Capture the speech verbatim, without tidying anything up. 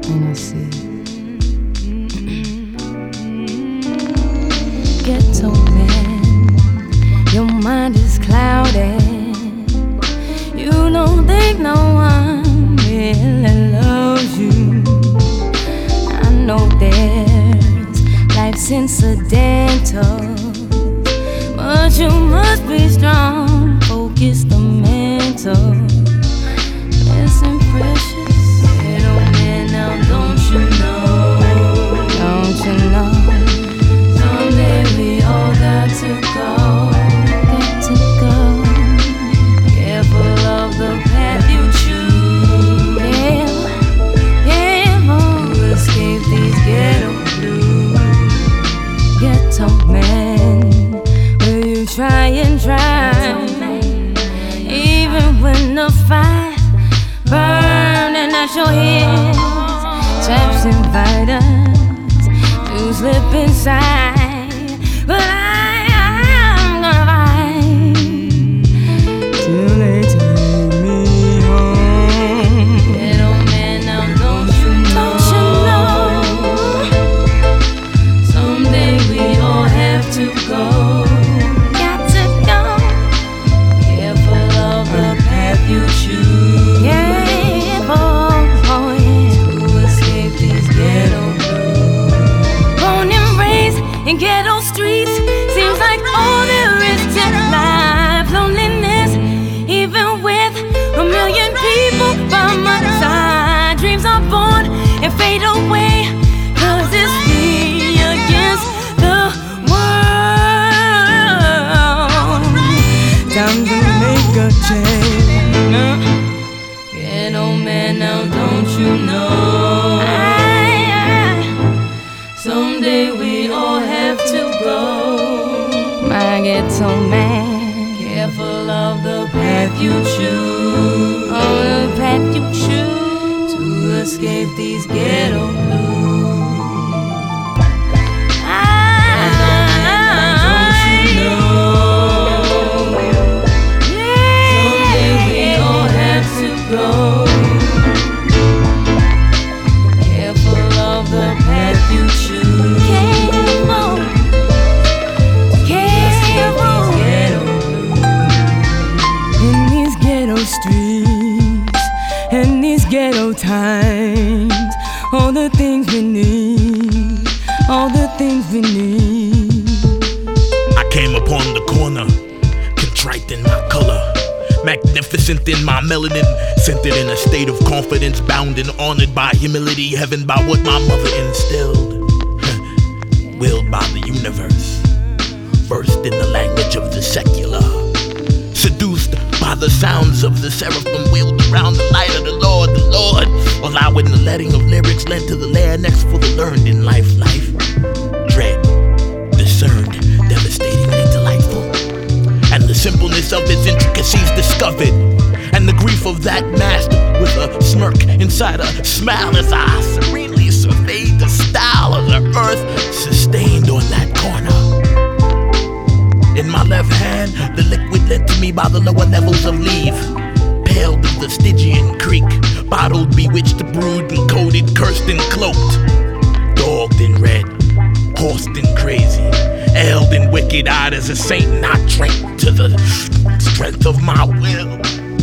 And I see ghetto man, your mind is clouded. You don't think no one really loves you. I know there's life's incidental, but you must be strong, focused and mental. Listen, precious, little man, now don't you know? Don't you know? Someday we all got to go, got to go. Careful of the path you choose. Yeah, yeah, to escape these ghetto blues. Ghetto man, will you try and try? Even when the fire burning at your head, traps invite us to slip inside, but I, I'm gonna fight till they take me home. Ghetto man, now don't you know? Don't you know? Someday we all have to go. Got to go. Careful of the path you choose. Yeah. In ghetto streets, seems like all there is to life. Loneliness, even with a million people by my side. Dreams are born and fade away, cause it's me against the world. Time to make a change. Ghetto man, now don't you know? Someday we all have to go. My ghetto man, careful of the path you choose. Oh, the path you choose to escape these ghetto blues. In these ghetto times, all the things we need, all the things we need. I came upon the corner, contrite in my color, magnificent in my melanin, centered in a state of confidence, bound and honored by humility, heaven by what my mother instilled, willed by the universe, versed in the language of the secular, seduced by the sounds of the seraphim wheeled around the light of the Lord, the Lord, allowing the letting of lyrics led to the lair next for the learned in life, life, dread, discerned, devastatingly delightful, and the simpleness of its intricacies discovered, and the grief of that master with a smirk inside a smile as I serenely surveyed the style of the earth sustained on that corner. In my left hand, the liquid led to me by the lower levels of leave. Paled of the Stygian creek, bottled, bewitched, brewed, and coded, cursed and cloaked. Dogged and red, horsed and crazy, ailed and wicked-eyed as a saint, not drank to the strength of my will.